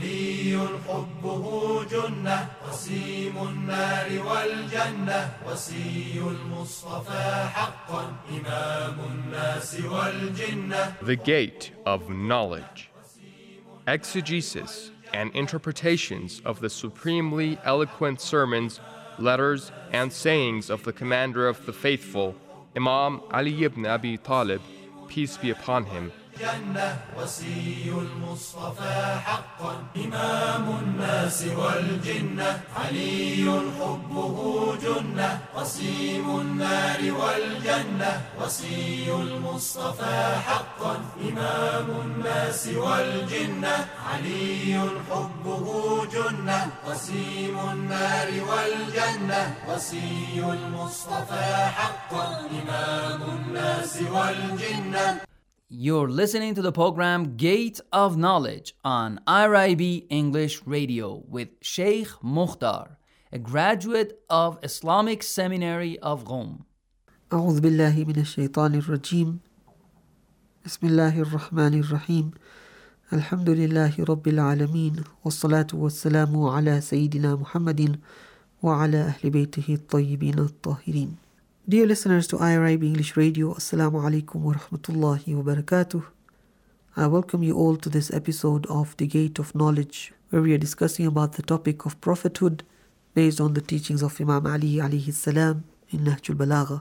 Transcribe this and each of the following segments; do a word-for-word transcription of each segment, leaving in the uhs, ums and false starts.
علي حبه جنة قسيم النار والجنة وصي المصطفى حقا إمام الناس والجنة. The Gate of Knowledge. Exegesis and interpretations of the supremely eloquent sermons, letters, and sayings of the Commander of the Faithful, Imam Ali ibn Abi Talib, peace be upon him. جنة وصي المصطفى حقا إمام الناس والجنة علي حبه جنة قسيم النار والجنة وصي المصطفى حقا إمام الناس والجنة علي حبه جنة قسيم النار والجنة وصي المصطفى حقا إمام الناس والجنة. You're listening to the program Gate of Knowledge on I R I B English Radio with Sheikh Mukhtar, a graduate of Islamic Seminary of Qom. أعوذ بالله من الشيطان الرجيم. بسم الله الرحمن الرحيم. الحمد لله رب العالمين والصلاة والسلام على سيدنا محمد وعلى أهل بيته الطيبين الطاهرين. Dear listeners to I R I B English Radio, Assalamu alaikum wa rahmatullahi wa barakatuh. I welcome you all to this episode of The Gate of Knowledge, where we are discussing about the topic of prophethood based on the teachings of Imam Ali alayhi salam in Nahjul Balagha.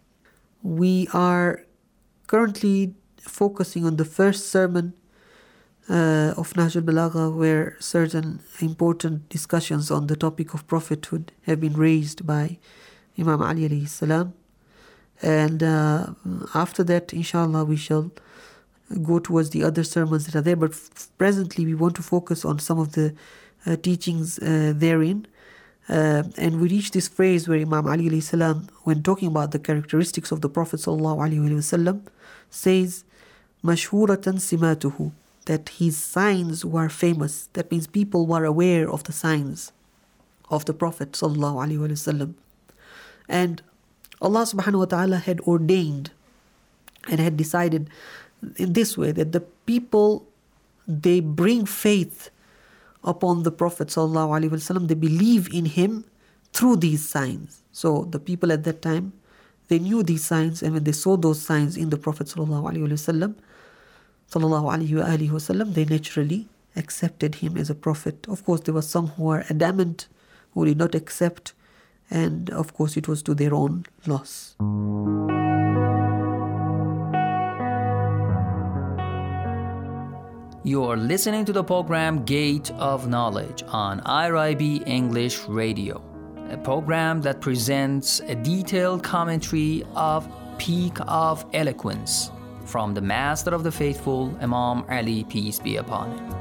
We are currently focusing on the first sermon uh, of Nahjul Balagha, where certain important discussions on the topic of prophethood have been raised by Imam Ali alayhi salam. And uh, after that, inshallah, we shall go towards the other sermons that are there. But f- presently, we want to focus on some of the uh, teachings uh, therein. Uh, and we reach this phrase where Imam Ali alayhi salam, when talking about the characteristics of the Prophet sallallahu alaihi wasallam, says, "Mashhuratan simatuhu," that his signs were famous. That means people were aware of the signs of the Prophet sallallahu alaihi wasallam. And Allah subhanahu wa ta'ala had ordained and had decided in this way that the people, they bring faith upon the Prophet sallallahu alaihi wasallam, they believe in him through these signs. So the people at that time, they knew these signs, and when they saw those signs in the Prophet sallallahu alaihi wasallam, sallallahu alaihi wasallam, they naturally accepted him as a prophet. Of course, there were some who were adamant, who did not accept, and of course it was to their own loss. You are listening to the program Gate of Knowledge on I R I B English Radio, a program that presents a detailed commentary of Peak of Eloquence from the Master of the Faithful, Imam Ali, peace be upon him.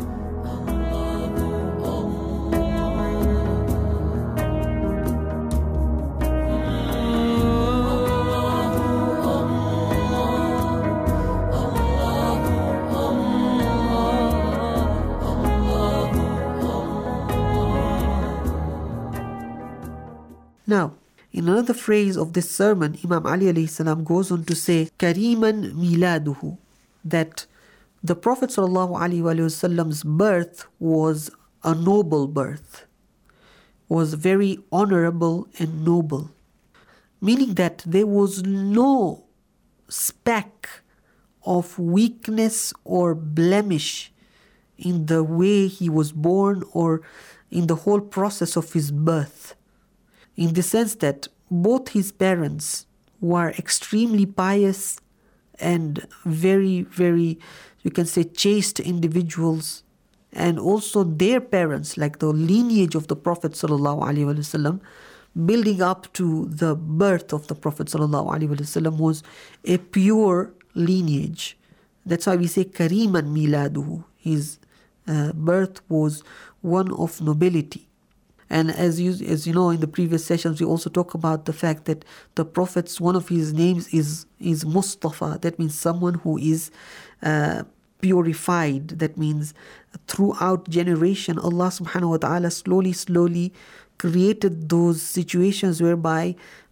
Now, in another phrase of this sermon, Imam Ali alayhi salam goes on to say, "Kariman miladuhu," that the Prophet sallallahu alaihi wasallam's birth was a noble birth, was very honorable and noble, meaning that there was no speck of weakness or blemish in the way he was born or in the whole process of his birth. In the sense that both his parents were extremely pious and very, very, you can say, chaste individuals. And also their parents, like the lineage of the Prophet sallallahu alaihi wasallam, building up to the birth of the Prophet sallallahu alaihi wasallam, was a pure lineage. That's why we say Kariman miladuhu. His uh, birth was one of nobility. And as you as you know, in the previous sessions, we also talk about the fact that the Prophet's, one of his names is, is Mustafa. That means someone who is uh, purified. That means throughout generation, Allah subhanahu wa ta'ala slowly, slowly created those situations whereby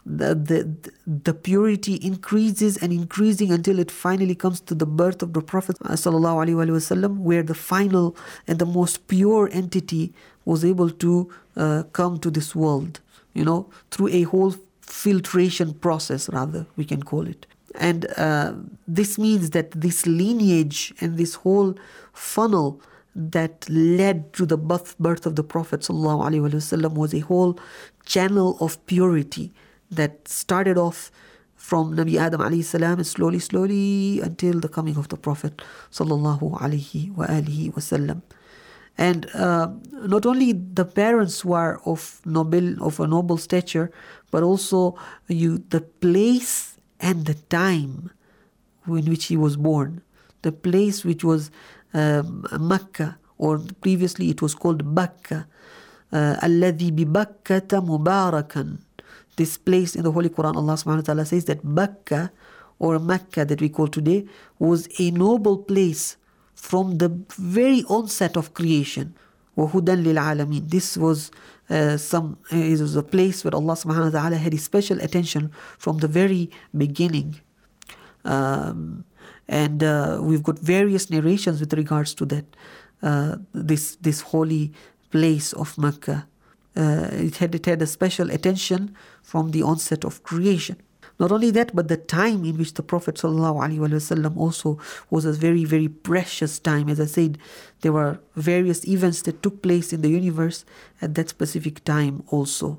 the, the, the purity increases and increasing until it finally comes to the birth of the Prophet sallallahu alaihi wasallam, where the final and the most pure entity was able to uh, come to this world, you know, through a whole filtration process, rather, we can call it. And uh, this means that this lineage and this whole funnel that led to the birth, birth of the Prophet ﷺ was a whole channel of purity that started off from Nabi Adam alayhi salam and slowly, slowly until the coming of the Prophet sallallahu alaihi wa alihi wasallam. And uh, not only the parents were of noble, of a noble stature, but also you the place and the time in which he was born. The place which was um, Makkah, or previously it was called Bakka. Alladhi bi Bakkata Mubarakan. This place in the Holy Quran, Allah subhanahu wa ta'ala says that Bakka, or Makkah that we call today, was a noble place from the very onset of creation. وَهُدًى لِلْعَالَمِينَ. This was uh, some uh, it was a place where Allah subhanahu wa ta'ala had his special attention from the very beginning. Um, and uh, we've got various narrations with regards to that. Uh, this this holy place of Makkah. Uh, it had it had a special attention from the onset of creation. Not only that, but the time in which the Prophet ﷺ also was a very, very precious time. As I said, there were various events that took place in the universe at that specific time also.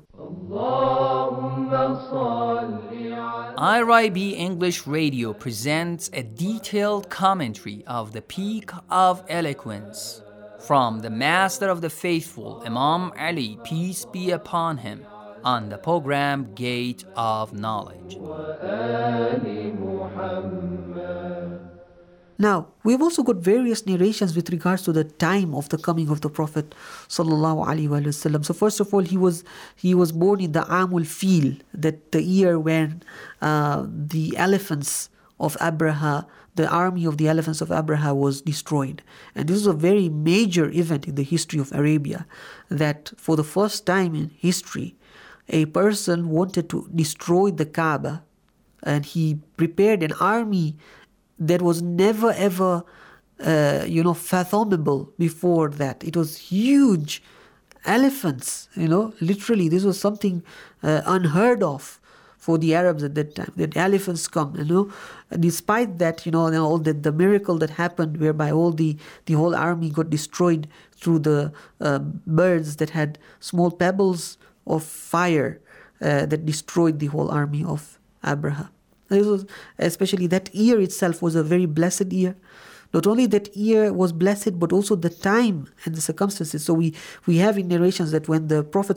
I R I B English Radio presents a detailed commentary of the Peak of Eloquence from the Master of the Faithful, Imam Ali, peace be upon him, on the program Gate of Knowledge. Now, we've also got various narrations with regards to the time of the coming of the Prophet sallallahu alaihi wasallam. So first of all, he was he was born in the Amul Fil, that the year when uh, the elephants of Abraha, the army of the elephants of Abraha was destroyed. And this was a very major event in the history of Arabia, that for the first time in history, a person wanted to destroy the Kaaba, and he prepared an army that was never ever, uh, you know, fathomable before that. It was huge elephants, you know, literally. This was something uh, unheard of for the Arabs at that time, that elephants come, you know. Despite that, you know, all the, the miracle that happened whereby all the, the whole army got destroyed through the uh, birds that had small pebbles of fire uh, that destroyed the whole army of Abraha. This was, especially that year itself was a very blessed year. Not only that year was blessed, but also the time and the circumstances. So we, we have in narrations that when the Prophet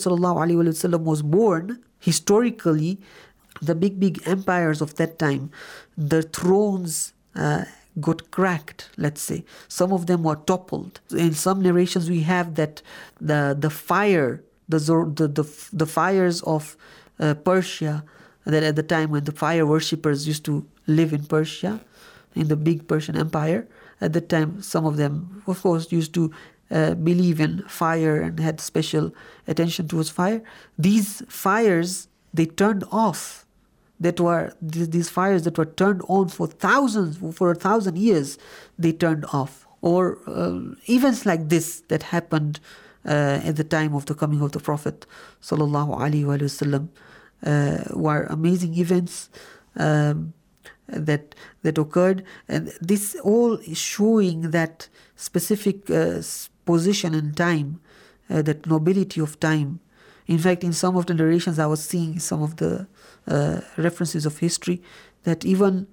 ﷺ was born, historically, the big, big empires of that time, the thrones uh, got cracked, let's say. Some of them were toppled. In some narrations we have that the the fire, the the the, the fires of uh, Persia, that at the time when the fire worshippers used to live in Persia, in the big Persian Empire, at that time some of them, of course, used to uh, believe in fire and had special attention towards fire. These fires, they turned off. That were these fires that were turned on for thousands, for a thousand years, they turned off. Or uh, events like this that happened uh, at the time of the coming of the Prophet sallallahu alaihi wasallam uh, were amazing events um, that that occurred, and this all is showing that specific uh, position and time, uh, that nobility of time. In fact, in some of the narrations, I was seeing some of the uh, references of history that even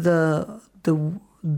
the the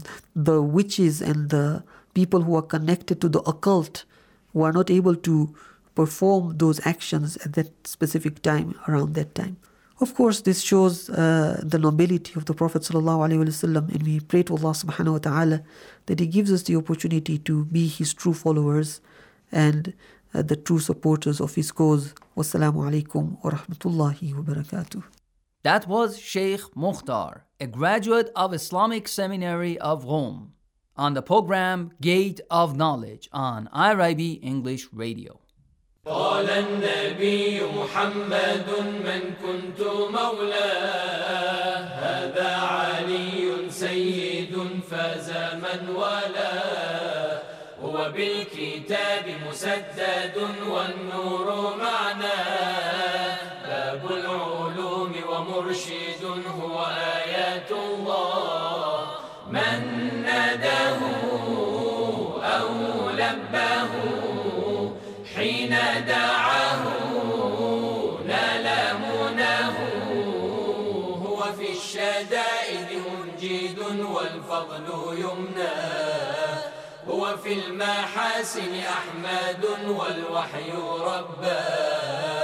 the witches and the people who are connected to the occult were not able to perform those actions at that specific time, around that time. Of course, this shows uh, the nobility of the Prophet sallallahu alaihi wasallam, and we pray to Allah subhanahu wa ta'ala that He gives us the opportunity to be His true followers and Uh, the true supporters of his cause. Wassalamu alaikum wa rahmatullahi wa barakatuh. That was Sheikh Mukhtar, a graduate of Islamic Seminary of Rome, on the program Gate of Knowledge on I R I B English Radio. قال النبي محمد من كنت مولاه هذا علي سيد فاز من والاه هو بالكتاب مسدد والنور معناه باب العلوم ومرشد هو آيات الله من ناداه أو لباه حين دعاه نال مناه هو في الشدائد منجد والفضل يمناه هو في المحاسن أحمد والوحي رباه